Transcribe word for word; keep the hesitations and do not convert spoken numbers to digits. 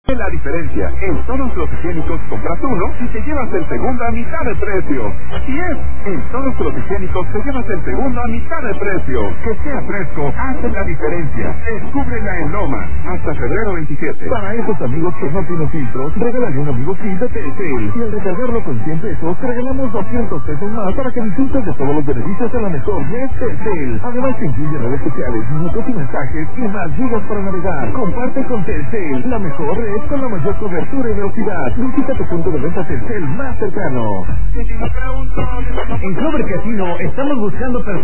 La diferencia, en todos los higiénicos compras uno y te llevas el segundo a mitad de precio. Y es, en todos los higiénicos te llevas el segundo a mitad de precio. Que sea fresco, hace la diferencia. Descúbrela en Loma, hasta febrero veintisiete. Para esos amigos que no tienen filtros, regálale un amigo kit de Telcel. Y al recargarlo con cien pesos, te regalamos doscientos pesos más para que disfrutes de todos los beneficios de la mejor red Telcel. Además te incluye redes sociales, minutos y mensajes y más gigas para navegar. Comparte con Telcel, la mejor red con la mayor cobertura y velocidad. Visita tu punto de venta Telcel más cercano. En Clover Casino estamos buscando personas